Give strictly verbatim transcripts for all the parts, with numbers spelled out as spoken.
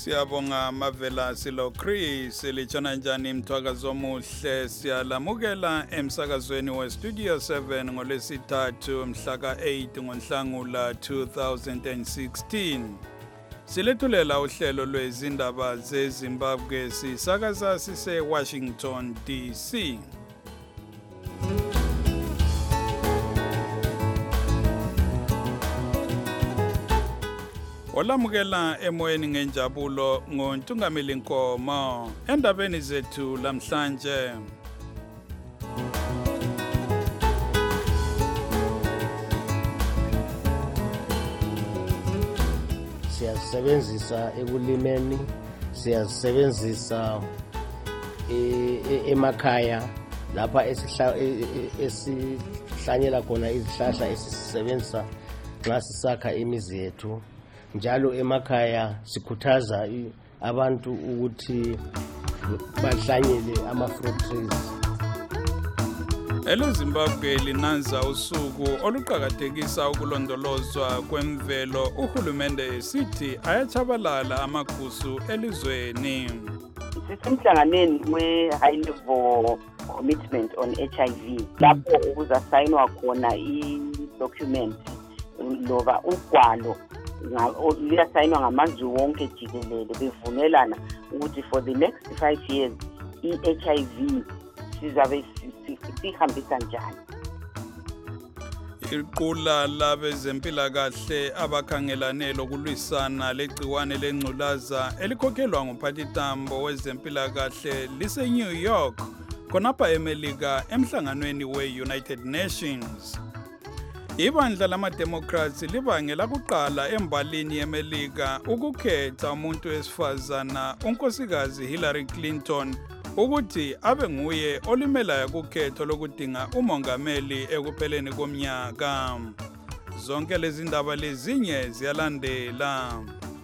Siyabonga Mavela Silo Chris lichona njani mthwakazo omuhle siyalamukela emsakazweni we Studio seven ngolesithathu mhla ka eight ngoNhlangula two thousand sixteen. Silethulela uhlelo lwezindaba zeZimbabwe sisakaza sise Washington D C. Olamukela emoyeni ngenjabulo ngoNtungameli Nkomo endabeni zethu lamhlanje. Siyasebenzisa ekulimeni, siyasebenzisa emakhaya lapha esihlanyela khona izihlahla esisebenzisa nxa sisakha imizi yethu. Njalo emakhaya sikhuthaza abantu ukuthi bahlanyele ama-fruit trees. EleZimbabwe linanza usuku oluqhakathekisa ukulondolozwa kwemvelo. Uhulumende esithi ayachabalala amagusu elizweni. Sisemhlanganweni we-high level commitment on H I V lapho kuzasayinwa khona i-document loba ugwalo liyasayinwa ngamazwe wonke jikelele bevunelana ukuthi for the next five years i-H I V sizabe sihambisa njani. Iqula labezempilakahle abakhangelane lokulwisana legciwane lengculaza elikhokhelwa ngumphathitambo wezempilakahle lise New York khonapha eMelika emhlanganweni we-United Nations. Ibandla lama-Democrats libangela kuqala embalini yeMelika ukukhetha umuntu wesifazana unkosikazi Hillary Clinton ukuthi abe nguye olimelayo kukhetho lokudinga umongameli ekupheleni komnyaka. Zonke lezi ndaba lezinye ziyalandela.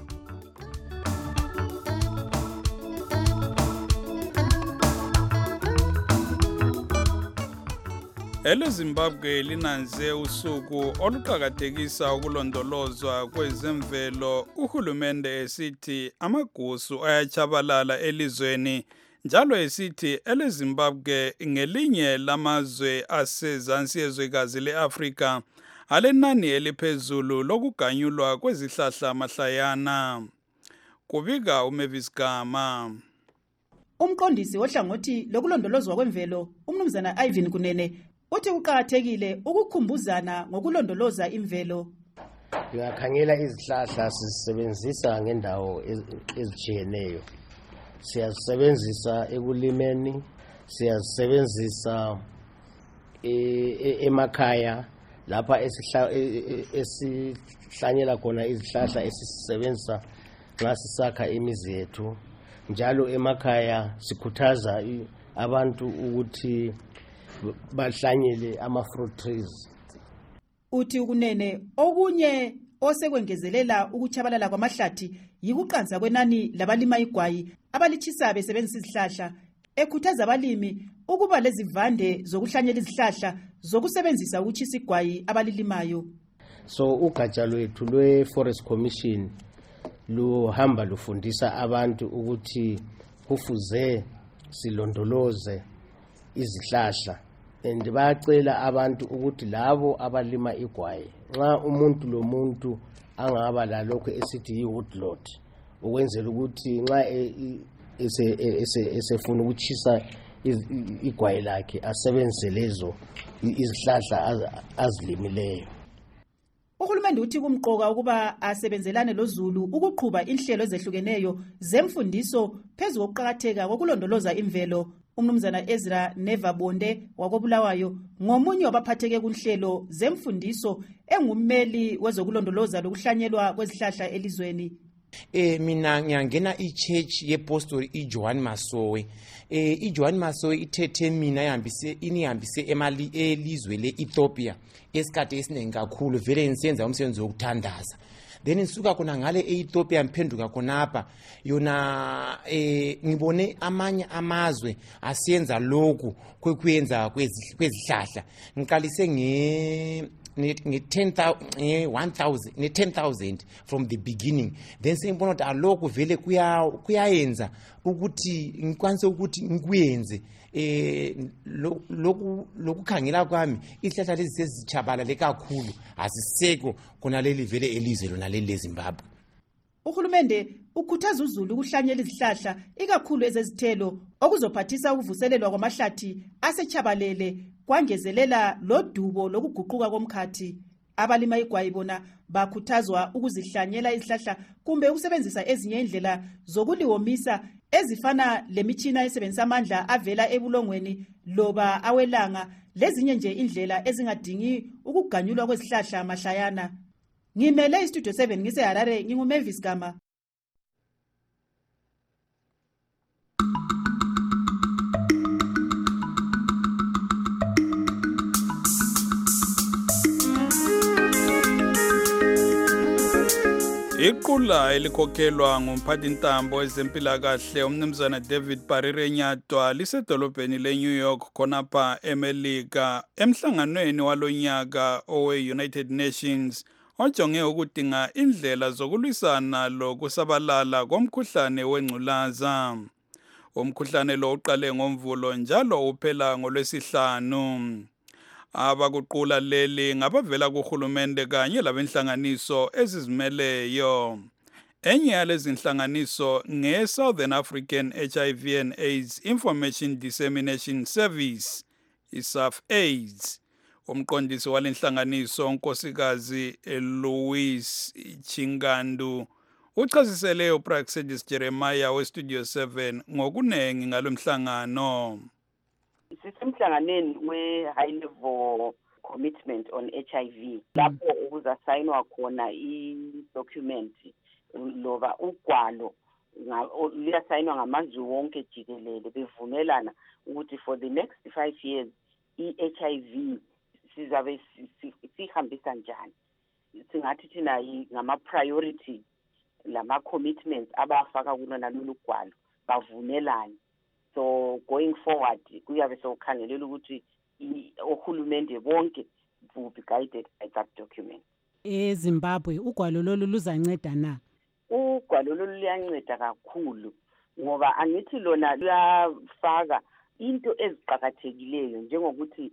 EleZimbabwe linanze usuku oluqhakathekisa ukulondolozwa kwezemvelo. Uhulumende esithi amagusu ayachabalala elizweni njalo esithi eleZimbabwe ngelinye lamazwe asezansi yezwekazi leAfrika alenani eliphezulu lokuganyulwa kwezihlahla mahlayana. Kubika uMavis Gama. Umqondisi wohlangothi lokulondolozwa kwemvelo umnumzana Ivan Kunene uthi kuqhakathekile ukukhumbuzana ngokulondoloza imvelo. Ngiyakhangela izihlahla sisebenzisa ngendawo ezijiyeneyo. Siyasebenzisa ekulimeni, siyasebenzisa emakhaya lapha esihlanyela khona izihlahla esisebenzisa nxa sisakha imizi yethu. Njalo emakhaya sikhuthaza abantu ukuthi bahlanyele ama-fruit trees. Uthi ukunene okunye osekwengezelela ukuchabalala kwamahlathi yikuqanza kwenani labalima igwayi abalichisa besebenzisa izihlahla. Ekhuthaza abalimi ukuba lezivande zokuhlanyela izihlahla zokusebenzisa ukuchisa igwayi abalilimayo. So ugatsha lwethu lwe-Forest Commission luhamba lufundisa abantu ukuthi kufuze silondoloze izihlahla. And bayacela abantu ukuthi labo abalima igwayi nxa umuntu lo muntu angaba lalokho esithi yi-woodlot ukwenzela ukuthi nxa esefuna ukuchisa igwayi lakhe asebenzise lezo izihlahla azilimileyo. Uhulumende uthi kumqoka ukuba asebenzelane loZulu ukuqhuba inhlelo ezehlukeneyo zemfundiso phezu kokuqhakatheka kokulondoloza imvelo. Umnumzana Ezra Nevabonde wakobulawayo ngomunye wabaphatheke kunhlelo zemfundiso engummeli wezokulondoloza lokuhlanyelwa kwezihlahla elizweni. Eh mina ngiyangena ichurch yePostoli iJohn Masowe. Eh iJohn Masowe ithethe mina ihambise inihambise emali elizwe leEthiopia esikade esiningi kakhulu vele ngisenza umsebenzi wokuthandaza. Then nisuka khona ngale eEthiopia mphenduka khonapha yona eh ngibone amanye amazwe asiyenza lokhu kwekuyenza kwezihlahla. Ngiqalise nge nge-ten thousand ne-ten thousand from the beginning, then sengibona ukuthi alokhu vele kuyayenza ukuthi ngikwanise ukuthi ngikuyenze eh lokhu lokukhangela kwami isihlahla lezi sezitshabalale kakhulu aziseko khona leli vele elizwe lona leli leZimbabwe. Uhulumende ukhuthaza uZulu ukuhlanyela izihlahla ikakhulu ezezithelo okuzophathisa ukuvuselelwa kwamahlathi asechabalele kwangezelela lodubo lokuguquka komkhathi. Abalima igwayi bona bakhuthazwa ukuzihlanyela izihlahla kumbe ukusebenzisa ezinye indlela zokuliwomisa ezifana lemitshina esebenzisa amandla avela ebulongweni loba awelanga lezinye nje indlela ezingadingi ukuganyulwa kwezihlahla mahlayana. Ngimele istudio seven ngise Harare nginguMavis Gama. Iqula elikhokhelwa ngumphathintambo ezempilakahle umnumzana David Parire Nyatwa lisedolobheni leNew York khonapha eMelika emhlanganweni walonyaka owe-United Nations ojonge ukudinga indlela zokulwisana lokusabalala komkhuhlane wengculaza. Umkhuhlane lo uqale ngoMvulo njalo uphela ngoLwesihlanu. Abakuqula leli ngabavela kuhulumende kanye labenhlanganiso ezizimeleyo. Enye yalezi inhlanganiso nge-Southern African H I V and AIDS Information Dissemination Service, I S A F AIDS. Umqondisi walenhlanganiso unkosikazi Louise Chingandu uchazisele uPraxedis Jeremiah weStudio seven ngokunengi ngalomhlangano. Sisemhlanganeni we-high level commitment on H I V lapho ukuzasayinwa khona i-document loba ugwalo liyasayinwa ngamazwe wonke jikelele bevumelana ukuthi for the next five years i-H I V sizabe sihambisa njani. Singathi thina ngama-priority lama-commitments abafaka kulona lolu gwalo bavumelane. So going forward kuyabe sokukhangelela ukuthi ohulumende bonke will be guided by that document. eZimbabwe ugwalo lolu luzanceda na? Ugwalo lolu luyanceda kakhulu ngoba angithi lona luyafaka into eziqhakathekileyo njengokuthi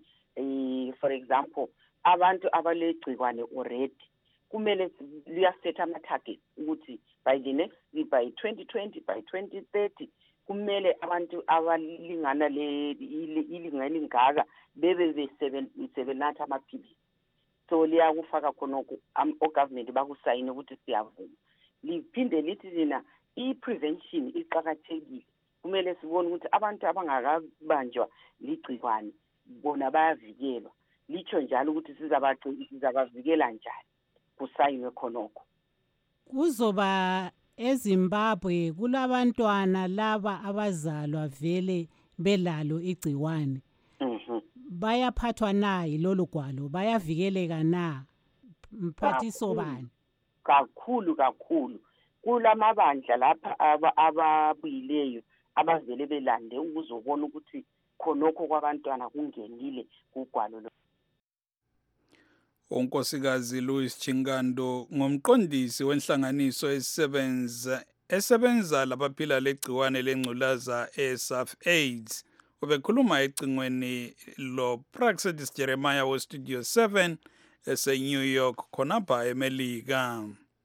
eh for example abantu abalegcikwane already kumele luyasetha ama targets ukuthi by the next by twenty twenty by twenty thirty kumele abantu abalingana le ilingana lingaka bebe besebenatha amaphilisi. So liyakufaka khonoko o government bakusayina ukuthi siyavuma. Liphinde lithi lina i-prevention iqhakathekile. Kumele sibone ukuthi abantu abangakabanjwa ligcikwane bona bayavikelwa. Licho njalo ukuthi sizabaqinisa sizabavikela njani kusayinwe khonoko. Kuzoba eZimbabwe kulabantwana laba abazalwa vele belalo igciwane. Mhm. Bayaphathwa na yilolu gwalo, bayavikeleka na? Mphathiso bani? Kakhulu kakhulu. Kulamabandla lapha ababuyileyo abavele belande ukuzobona ukuthi khonokho kwabantwana kungenile kugwalo lo. Unkosikazi Louise Chingando ngomqondisi wenhlanganiso esebenza esebenza labaphila legciwane lengculaza e-S A F AIDS. Ubekhuluma ecingweni lo Praxedis Jeremiah weStudio seven ese-New York khonapha eMelika.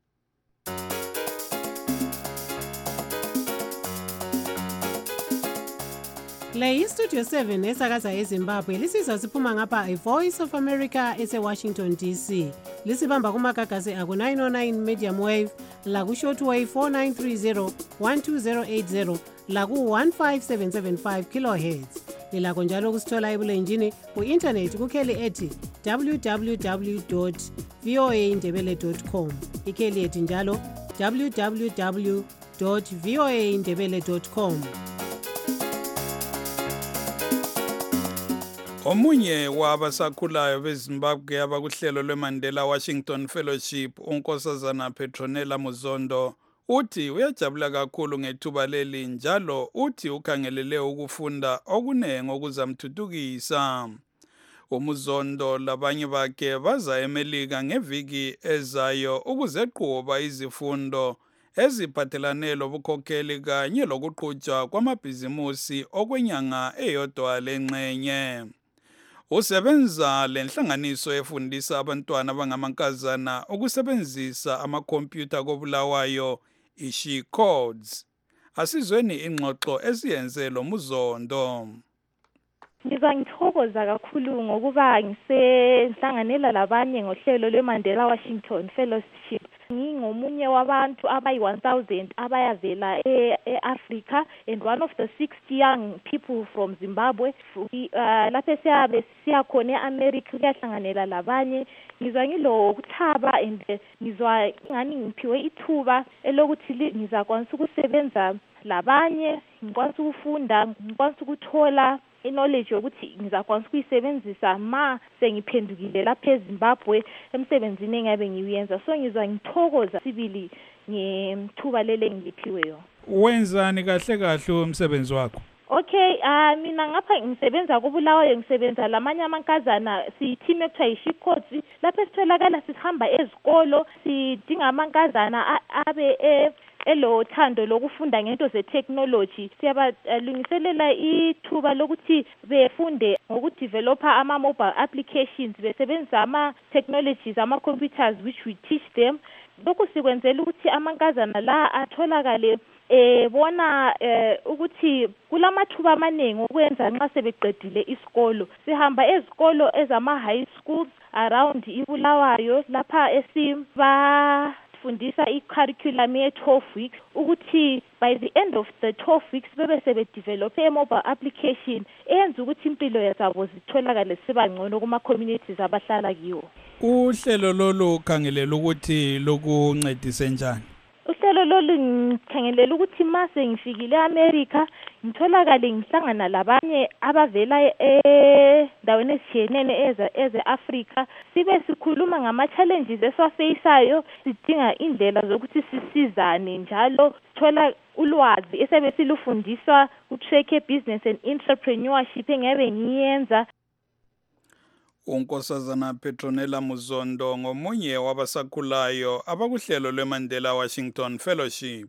Le iStudio seven esakaza eZimbabwe lisiza siphuma ngapha iVoice of America ese-Washington D C. Lisibamba kumagagasi aku nine oh nine medium wave, laku shortwave four nine three zero one two zero eight zero, laku one five seven seven five kilohertz. Lilakho njalo kusithola ebulenjini ku-internet kukheli ethi w w w dot v o a ndebele dot com. Ikheli ethi njalo w w w dot v o a ndebele dot com. Omunye wabasakhulayo beZimbabwe abakuhlelo lweMandela Washington Fellowship unkosazana Petronella Muzondo uthi uyajabula kakhulu ngethuba leli njalo uthi ukhangelele ukufunda okunengi okuzamthuthukisa. uMzondo labanye bakhe baza eMelika ngeviki ezayo ukuzeqhuba izifundo eziphathelane lobukhokheli kanye lokuqhutshwa kwamabhizimusi okwenyanga eyodwa lengxenye. Usebenza lenhlanganiso efundisa abantwana abangamankazana ukusebenzisa amakhompyutha koBulawayo iShe Codes. Asizweni ingxoxo esiyenze lo Muzondo. Ngizwa ngithokoza kakhulu ngokuba ngisehlanganela labanye ngohlelo lweMandela Washington Fellowship. Ngingomunye wabantu abayi one thousand abayavela eAfrica and one of the sixty young people from Zimbabwe. Uh, lapho siyabe siyakhona eAmerica kuyahlanganela labanye. Ngizwa ngilo ukuthaba and ngizwa ngani ngiphiwe ithuba elokuthi ngizakwanisa ukusebenza labanye, ngikwanisa ukufunda, ngikwanisa ukuthola knowledge yokuthi ngizakwanisa ukuyisebenzisa ma sengiphendukile lapha eZimbabwe emsebenzini engabe ngiyenza. So ngizwa ngithokoza sibili ngethuba lele ngiphiweyo. Wenzani kahle kahle umsebenzi wakho? Okay, uh, mina ngapha ngisebenza kuBulawayo, ngisebenza lamanye amankazana si-team ekuthiwa iShe Codes. Lapho sitholakala sihamba ezikolo sidinga amankazana abe e elo thando lokufunda ngento ze-technology. Siyabalungiselela ithuba lokuthi befunde ngokudevelopa ama-mobile applications besebenzisa ama-technologies, ama-computers which we teach them. Lokhu sikwenzela ukuthi amankazana la atholakale eh bona eh ukuthi kulamathuba amaningi okwenza nxa sebeqedile isikolo. Sihamba ezikolo ezama high schools around iBulawayo lapha esiba fundisa i-curriculum ye twelve weeks ukuthi by the end of the twelve weeks bebe sebedevelop a-mobile application eyenza ukuthi impilo yezabo zitholakale sibangcono kuma-communities abahlala kiwo. Uhlelo lolu khangelela ukuthi lokuncedise njani? Uhlelo lolu ngikhangelela ukuthi mase ngifikile eAmerica ngitholakale ngihlangana labanye abavela endaweni ezitshiyenene eze-Africa, sibe sikhuluma ngama-challenges esiwafaceayo, sidinga indlela zokuthi sisizane njalo sithola ulwazi esebe silufundiswa ku-Track Business and Entrepreneurship engabe ngiyenza. uNkosazana Petronella Muzondo ngomunye wabasakhulayo abakuhlelo lweMandela Washington Fellowship.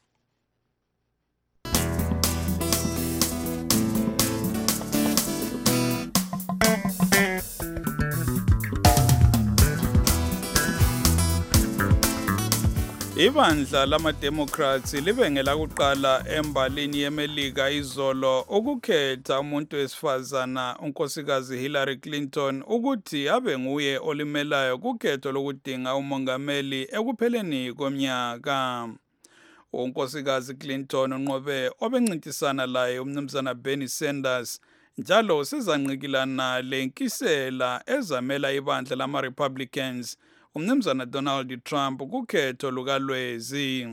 Ibandla lama-Democrats libe ngelakuqala embalini yeMelika izolo ukukhetha umuntu wesifazana unkosikazi Hillary Clinton ukuthi abe nguye olimelayo kukhetho lokudinga umongameli ekupheleni komnyaka. Unkosikazi Clinton unqobe obencintisana laye umnumzana Bernie Sanders njalo sezanqikilana lenkisela ezamela ibandla lama-Republicans umnumzana Donald Trump kukhetho lukalwezi.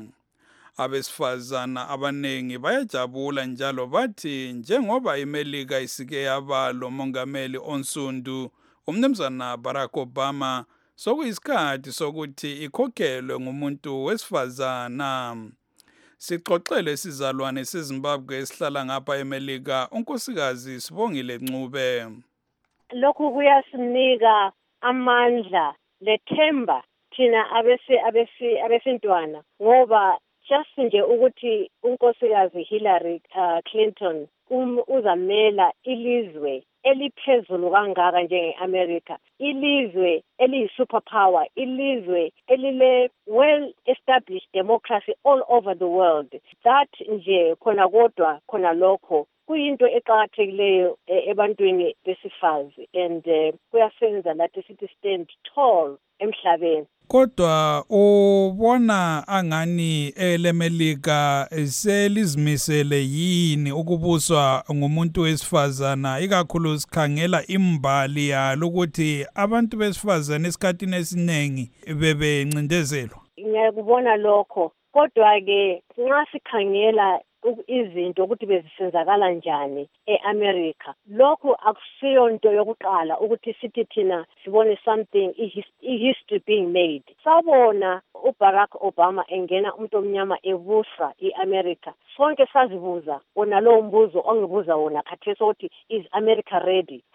Abesifazana abanengi bayajabula njalo bathi njengoba iMelika isike yaba lo mongameli onsundu umnumzana Barack Obama sokuyisikhathi sokuthi ikhokhelwe ngumuntu wesifazana. Sixoxele sizalwane seZimbabwe esihlala ngapha eMelika unkosikazi Sibongile Ncube. Lokhu kuyasinika amandla lethemba thina abese abese abesintwana ngoba just nje ukuthi unkosikazi Hillary uh, Clinton um, uzamela ilizwe eliphezulu kangaka njenge-America, ilizwe eliyi-superpower, ilizwe elile well-established democracy all over the world. That nje khona kodwa khona lokho kuyinto eqakathekileyo ebantwini besifazi and uh, kuyasenza lathi sithi stand tall emhlabeni. Kodwa ubona angani eleMelika selizimisele yini ukubuswa ngumuntu wesifazana ikakhulu sikhangela imbali yalo ukuthi abantu besifazana esikhathini esiningi bebencindezelwa? Ngiyakubona lokho kodwa ke nxa sikhangela izinto ukuthi bezisenzakala njani eAmerica, lokho akusiyo into yokuqala ukuthi sithi thina sibone something i-history being made. Sabona uBarack Obama engena umuntu omnyama ebusa iAmerica, sonke sazibuza wona lowo mbuzo ongibuza wona khathesi ukuthi is America ready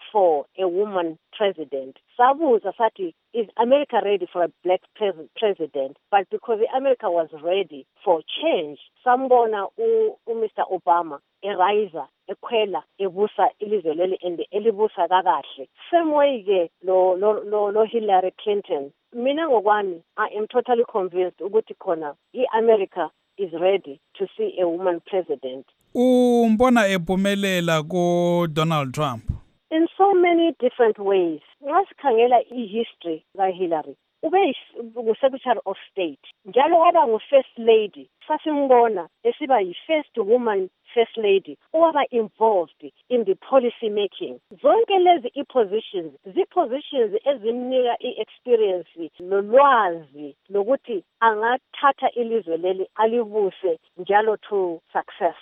for a woman president. Sabuza sathi, is America ready for a black pres- president? But because America was ready for change, sambona u, u Mister Obama eraiza ekhwela ebusa ilizwe leli and elibusa kakahle. Same way ke lo lo lo, lo Hillary Clinton. Mina ngokwami, I am totally convinced ukuthi khona i-America is ready to see a woman president. Umbona ephumelela ku Donald Trump in so many different ways. Ngasikhangela i-history kaHillary, ube ngu-Secretary of State, njalo waba ngu-First Lady. Sasimbona esiba yi-first woman First Lady, owaba involved in the policy making. Zonke lezi i-positions, zi-positions ezimnika i-experience nolwazi lokuthi angathatha ilizwe leli alibuse njalo to success.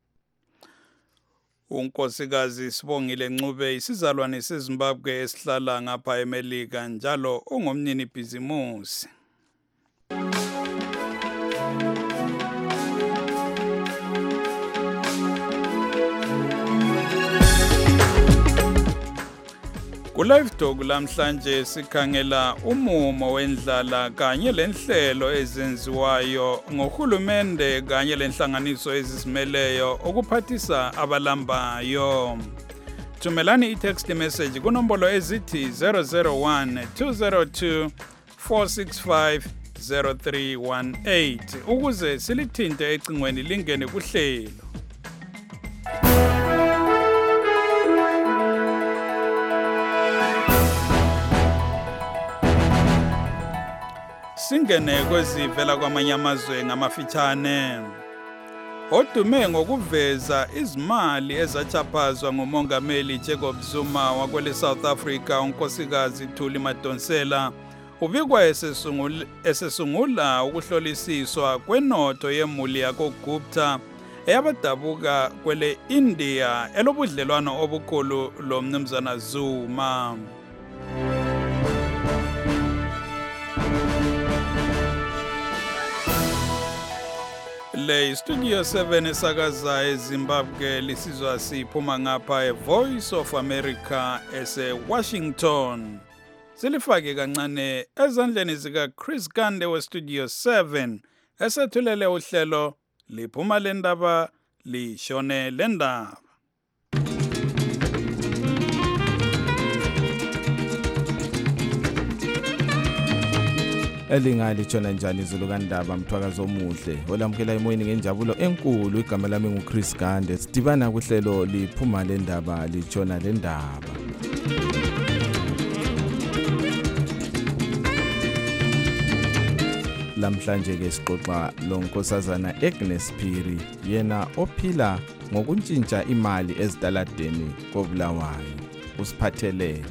unkosikazi Sibongile Ncube isizalwane seZimbabwe esihlala ngapha eMelika njalo ungumnini bhizimusi. Ku-Live Talk lamhlanje sikhangela umumo wendlala kanye lenhlelo ezenziwayo ngohulumende kanye lenhlanganiso ezizimeleyo okuphathisa abalambayo. Thumelani i-text message kunombolo ezithi zero zero one two zero two four six five zero three one eight ukuze silithinte ecingweni lingene kuhlelo. Singene kwezivela kwamanye amazwe ngamafitshane. Odume ngokuveza izimali ezachaphazwa ngumongameli Jacob Zuma wakwele South Africa unkosikazi Thuli Madonsela ubikwa esesungula esesungula ukuhlolisiswa kwenotho yemuli yakoGupta eyabadabuka kwele India elobudlelwano obukhulu lo mnumzana Zuma. Le Studio seven esakaza eZimbabwe lisizwa siphuma ngapha eVoice of America ese Washington. Silifake kancane ezandleni zika Chris Kande we Studio seven esethulele uhlelo liphuma lendaba lishone lendaba. Elingali tshona njani izulu kandaba mthwakazo omuhle olamukela emoyeni ngenjabulo enkulu igama lami nguChris Gande sidibana kuhlelo liphuma lendaba litshona lendaba. Lamhlanje ke sixoxa lonkosazana Agnes Phiri yena ophila ngokuntshintsha imali ezitaladeni koBulawayo usiphathelele.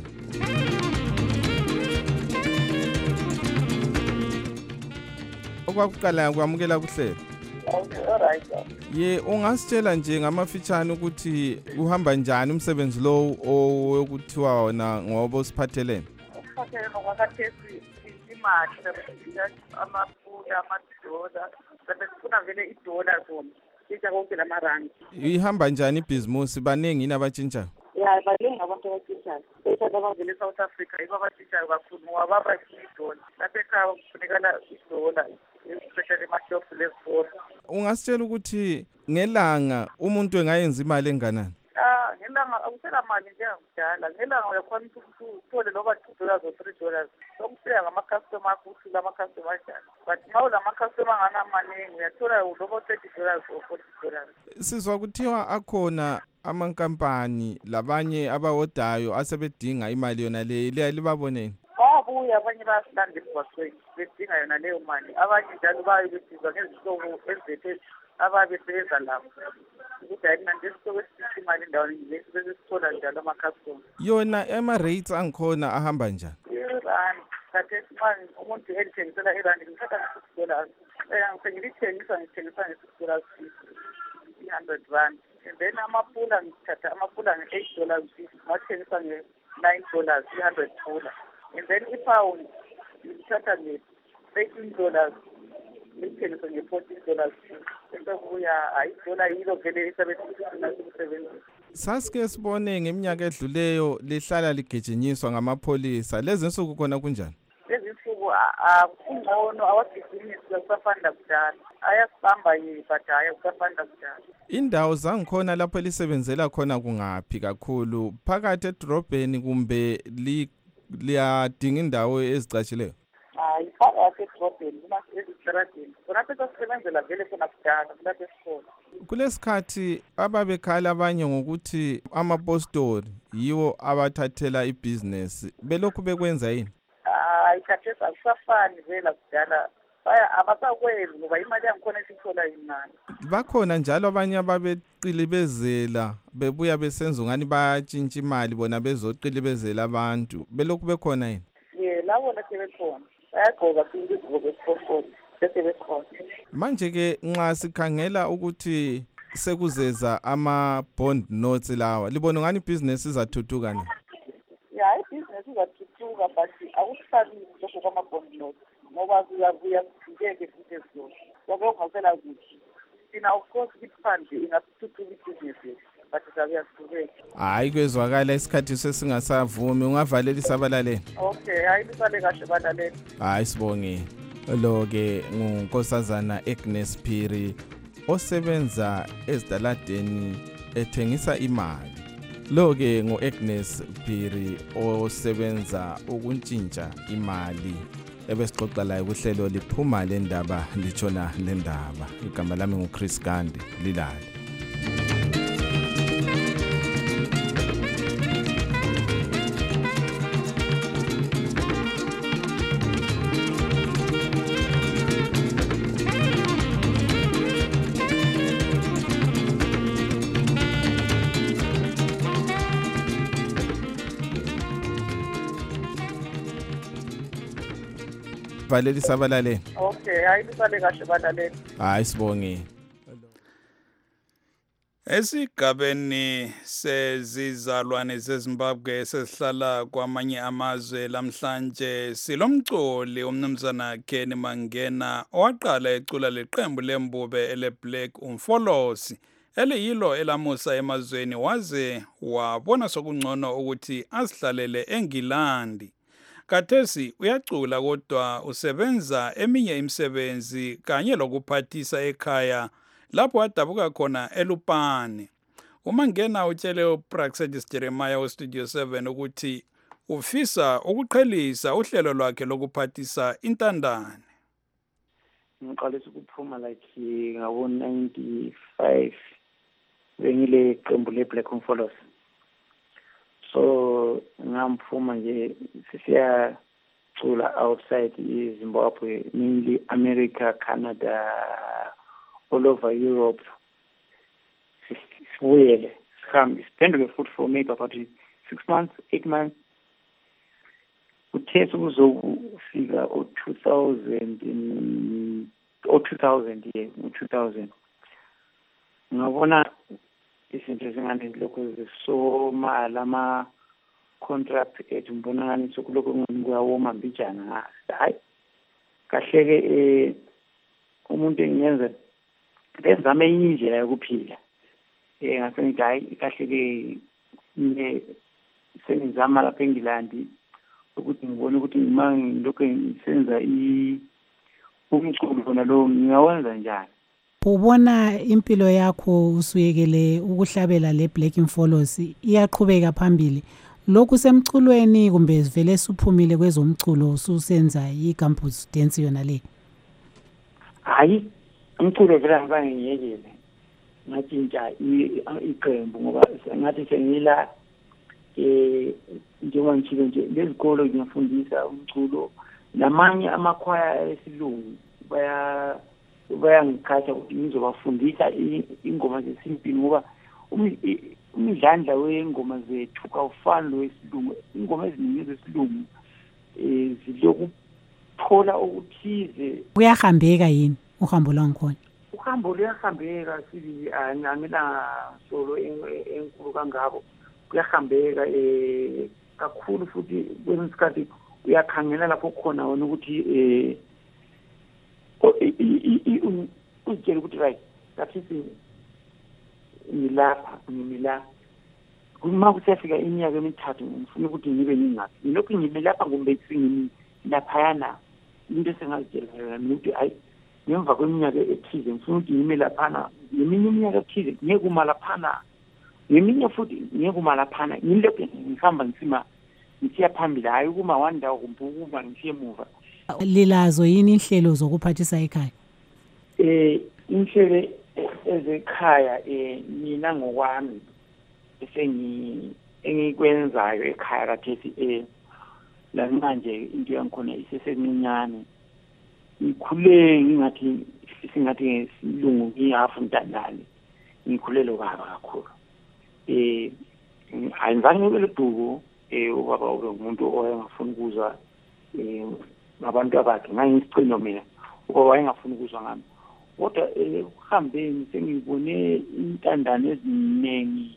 Okwakuqala kwamukela kuhlelo. Alright. Ye ungasitshela nje ngamafitshane ukuthi uhamba njani umsebenzi lo okuthiwa wona ngoba usiphathelene. Usiphathelene ngokwakathesi imali amapula amadola sebefuna vele idola zonaitsha konke lamarandi. Ihamba njani ibhizimusi banengi yini abatshintshayo? Ya baningi abantu abatshintshayo. Bese abavele South Africa yibo abatshintshayo kakhulu ngoba baba idola. Lapha ekhaya kufunekala idola. Especially my lesiforo. Ungasitshela ukuthi ngelanga umuntu engayenza imali enganani? Ah, ngelanga akusela mali njengakudala. Ngelanga uyakhona ukuthi uthole loba two dollars or three dollars. Sokuseya ngama customer ukuthi lama customer njani. But now lama customer ngana maningi uyathola loba thirty dollars or forty dollars. Sizwa kuthiwa akhona amankampani labanye abawodayo asebedinga imali yona le libaboneni. Babuya abanye bayasilanda ebhasweni bedinga yona leyo mali. Abanye njalo bayibizwa ngezihlobo ezethe ababesebenza lapho. Ukuthi ayinandi isitoko esithi imali endaweni nje bese sithola njalo ama-customer. Yona ama-rates angikhona ahamba njani? Irandi khathesi manje umuntu elithengisela irandi ngithatha six dollars. Ngilithengisa ngithengisa nge-six dollars three hundred rand. And then amapula ngithatha amapula nge-eight dollars ngathengisa nge-nine dollars three hundred pula. And then ipound ngithatha nge-eighteen dollars ngithengisa nge-fourteen dollars. Into kuya ayidola yilo vele isebenzisa nasemsebenzini. Sasike sibone ngeminyaka edluleyo lihlala ligejinyiswa ngamapholisa. Lezi nsuku khona kunjani? Lezi nsuku kungcono awagijinyisi kusafanda kudala. Ayasibamba yini but hayi kusafanda kudala. Indawo zangikhona lapho lisebenzela khona kungaphi kakhulu? Phakathi edrobheni kumbe li liyadinga indawo ezicatshileyo? Hayi phakathi edrobheni kuma ezitradeni. Khona sesasebenzela vele khona kudala kulapho esikhona. Kulesikhathi ababekhala abanye ngokuthi amapostori yiwo abathathela ibusiness. Belokhu bekwenza yini? Hayi khathesi akusafani vele kudala. Baya abasakwenzi ngoba imali yangikhona esithola imali. Bakhona njalo abanye ababeqilibezela bebuya besenza ngani bayatshintsha imali bona bezoqilibezela abantu. Belokhu bekhona yini? Yeah, labo lasebekhona. Bayagqoka izigqoko esiphoqo bese bekhona. Manje ke nxa sikhangela ukuthi sekuzeza ama bond notes lawa, libona ngani business izathuthuka ni? Yeah, business izathuthuka but akusabi lokho kwama bond notes. Ngoba kuyabuya ngeke futhi ezolo. Ngoba ungasela ukuthi sina of course ifund ingathuthuka ibusiness but isabuya siqhubeke. Hayi kwezwakala isikhathi sesingasavumi, ungavalela isabalaleni. Okay, hayi lisale kahle balaleni. Hayi sibonge. Lo ke ngunkosazana Agnes Phiri osebenza ezidaladeni ethengisa imali. Lo ke ngo Agnes Phiri osebenza ukuntshintsha imali. Ebesixoxa la kuhlelo liphuma le ndaba litshona le ndaba. Igama lami nguChris Gande lilali. Valeri sabalaleni. Okay, hayi lisale kahle balaleni. Hayi sibonge. Esigabeni sezizalwane zeZimbabwe sesihlala kwamanye amazwe lamhlanje silomculi umnumzana Kenny Mangena owaqala ecula leqembu lembube ele Black Umfolosi eliyilo elamusa emazweni waze wabona sokungcono ukuthi asihlalele eNgilandi. Kathesi uyacula kodwa usebenza eminye imisebenzi kanye lokuphathisa ekhaya lapho adabuka khona eLupane. Umangena utshele uPraxedis Jeremiah weStudio seven ukuthi ufisa ukuqhelisa uhlelo lwakhe lokuphathisa intandane. Ngiqalisa ukuphuma like ngawo ninety-five bengile qembu le Black Umfolosi. So ngamphuma nje sisiya cula outside Zimbabwe, mainly America, Canada, all over Europe. Sibuyele sihambe siphenduke futhi for maybe about six months, eight months. Uthe kuzofika o two thousand o two thousand ye two thousand. Ngabona izinto zingane lokho zisoma lama contract ethu mbona ngani sokuloko ngiyawoma mbijana hayi kahle ke eh umuntu engiyenza benza amenye indlela yokuphila eh ngase ngithi hayi kahle ke ne sengizama lapha eNgilandi ukuthi ngibone ukuthi ngimanga ngilokho ngisenza i umculo khona lo ngiyawenza njani. Ubona impilo yakho usuyekele ukuhlabela le Black Umfolosi iyaqhubeka phambili lokhu semculweni kumbe vele suphumile kwezomculo ususenza icampus dance yona le? Hayi umculo vele ngibanga ngiyekele ngatshintsha iqembu ngoba ngathi sengila eh njengoba ngitshilo nje lezikolo ngiyafundisa umculo namanye amakhwaya esilungu baya bayangikhatha ukuthi ngizobafundisa ingoma zesintu ngoba umdlandla wengoma zethu kawufani lowesilungu. Ingoma eziningi zesilungu eh zilokuthola okuthize. Kuyahambeka yini uhambo lwangikhona? Uhambo luyahambeka sibi angamela solo enkulu kangabo. Kuyahambeka eh kakhulu futhi kwesikhathi uyakhangela lapho khona wona ukuthi eh uzitshela ukuthi right that is ngilapha ngimila Kuma kusafika iminyaka emithathu ngifuna ukuthi ngibe ngingaphi. Ngilokhu ngime lapha kumbe ngimi laphayana into esengazitshela yona ukuthi ayi ngemva kweminyaka ethize ngifuna ukuthi ngime laphana ngeminye iminyaka ethize ngeke uma laphana ngeminye futhi ngeke uma laphana ngilokhu ngihamba ngisima ngisiya phambili hayi kuma wandawo kumpukuma ngisiye emuva. Lilazo yini inhlelo zokuphathisa ekhaya? Eh inhlelo ezekhaya eh mina ngokwami esengi engikwenzayo ekhaya kathethi eh la manje into yangikhona isesencinyane ngikhule ngingathi singathi silungu ngihafu ntandane ngikhulelo baba kakhulu eh ayizange ngibe lebhuku eh ubaba ube umuntu oyengafuna ukuzwa eh ngabantu abakhe ngangicino mina ubaba wayengafuna ukuzwa ngami kodwa ehambeni sengibone intandane eziningi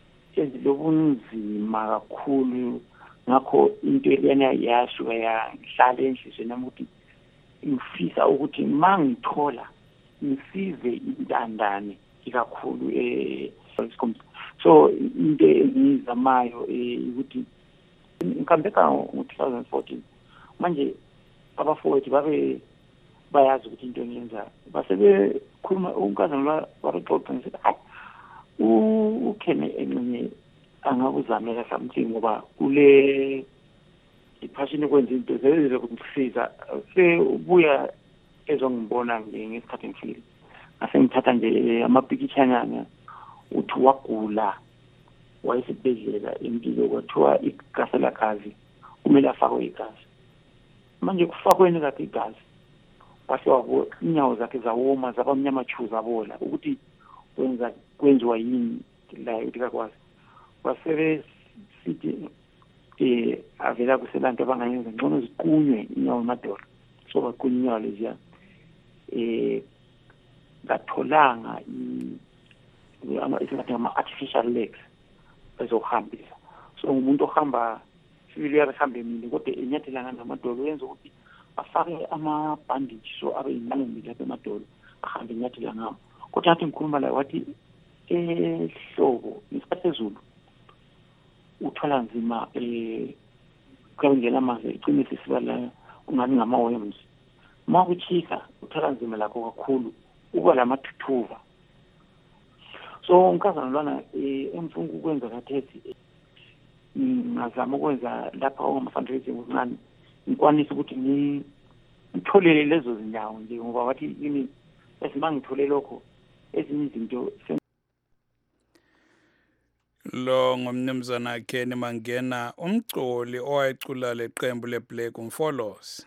ezilobunzima kakhulu ngakho into lena yashuka yangihlala enhlizweni nami ukuthi ngifisa ukuthi mangithola ngisize intandane ikakhulu eh so into engizamayo ukuthi ngikambeka ngo-twenty fourteen manje abafowethu babe bayazi ukuthi into engiyenza basebekhuluma unkazana barixoxa ngithi hayi ukhene encenye angakuzamela something ngoba kule ipassion ukwenza into zeze kumsiza sebuya ezongibona ngesikhathi ngifile ngase ngithatha nje amapikitshanyana uthi wagula wayesibhedlela impilo kwathiwa igazi lakazi kumele afakwe igazi manje kufakweni kathi igazi kwasiwa inyawo zakhe zawoma zabamnyama chu zabola ukuthi kwenza kwenziwa yini la utikakwazi wasebe sithi eh avela kuselanto abangayenza ngcono ziqunywe inyawo emadolo so baqunywa inyawo leziya eh batholanga ama isingathi ama artificial legs ezohambisa so umuntu ohamba sibili yarihamba emini kodwa enyathela ngamadolo yenza ukuthi afake ama bandage so abe yinqumbi lapha emadolo ahambe enyathela ngamo kodwa athi ngikhuluma la wathi ehlobo isikhathi sezulu uthola nzima eh kwangena amanzi iqinise sibala ungani ngama-worms uma kuchika uthola nzima lakho kakhulu uba lamathuthuva so ngikazana lwana emfuna ukwenza kathethi ngazama ukwenza lapha ongama-fundraising ukuncane ngikwanisa ukuthi ngitholele lezo zinyawo nje ngoba wathi yini esimanga ngithole lokho ezinye izinto lo ngomnumzana Kenny Mangena umculi owayecula leqembu leBlack Umfolozi.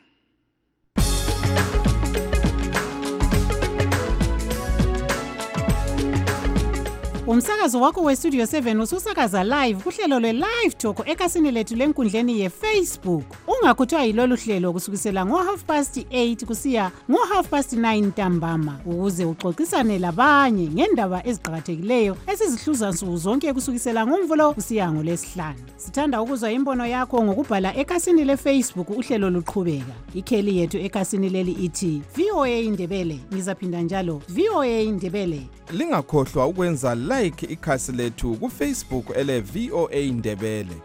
Umsakazo wakho weStudio seven ususakaza live kuhlelo lwe-Live Talk ekasini lethu lenkundleni ye-Facebook. Ungakhuthwa yilolu hlelo kusukisela ngo-half past eight kusiya ngo-half past nine ntambama ukuze uxoxisane labanye ngendaba eziqakathekileyo esizihluza nsuku zonke kusukisela ngoMvulo kusiya ngoLwesihlanu. Sithanda ukuzwa imbono yakho ngokubhala ekasini le-Facebook uhlelo luqhubeka. Ikheli yethu ekasini leli ithi V O A Indebele. Ngizaphinda njalo V O A Indebele. Lingakhohlwa ukwenza like ikhasi lethu ku Facebook ele V O A Indebele.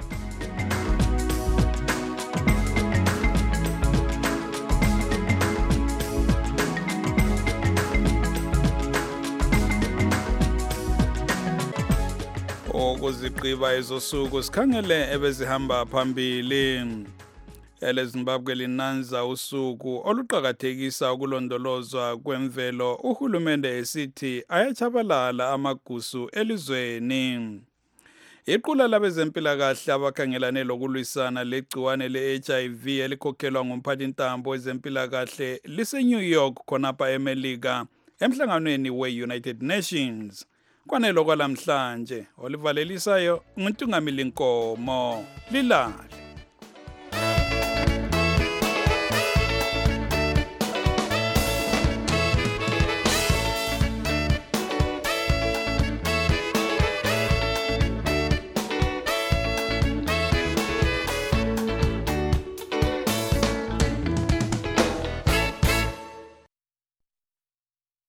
Okuziqiba ezosuku sikhangele ebezihamba phambili. EleZimbabwe linanza usuku oluqhakathekisa ukulondolozwa kwemvelo uhulumende esithi ayachabalala amagusu elizweni. Iqula labezempilakahle abakhangelane lokulwisana legciwane le-H I V elikhokhelwa ngumphathintambo wezempilakahle lise-New York khonapha eMelika emhlanganweni we-United Nations. Kwanelo kwalamhlanje olivalelisayo nguNtungamili Nkomo lilale.